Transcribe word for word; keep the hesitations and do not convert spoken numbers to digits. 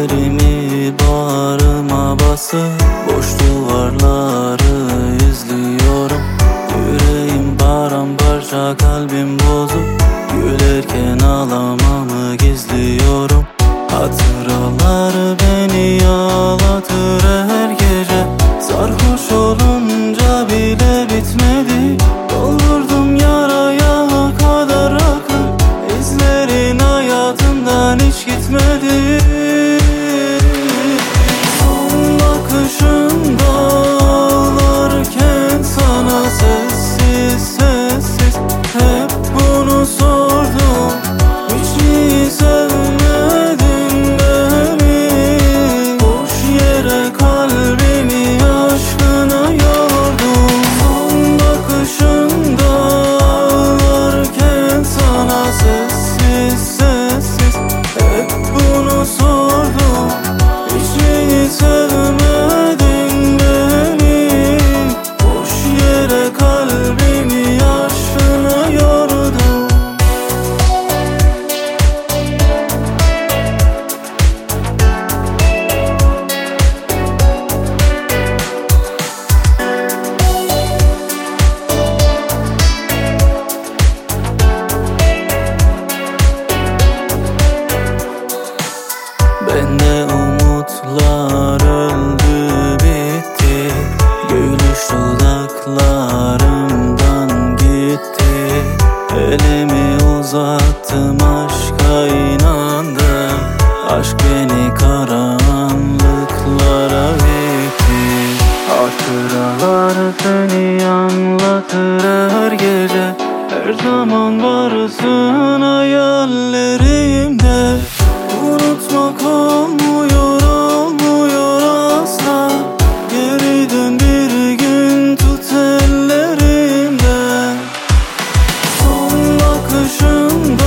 Ellerimi bağrıma basıp boş duvarları izliyorum. Yüreğim paramparça, kalbim bozuk. Gülerken ağlamamı gizliyorum. Hatıralar beni ağlatır her gece. Sarhoş olunca bile bitmedi. Doldurdum yaraya kadar rakı. İzlerin hayatımdan hiç gitmedi. Son bakışında ağlarken sana sessiz sessiz hep bunu sordum. Hiç mi sevmedin beni? Boş yere kalbimi aşkına yordum. Son bakışında ağlarken sana sessiz sessiz hep bunu sordum. Hiç mi sevmedin beni? Boş yere kalbimi aşkına yordum. Bende umutlar öldü bitti. Gülüş dudaklarımdan gitti. Elimi uzattım, aşka inandım. Aşk beni karanlıklara itti. Hatıralar seni anlatır her gece. Her zaman varsın hayallerimde. Unutmak olmuyor, olmuyor asla. Geri dön bir gün, tut ellerimden. Son bakışında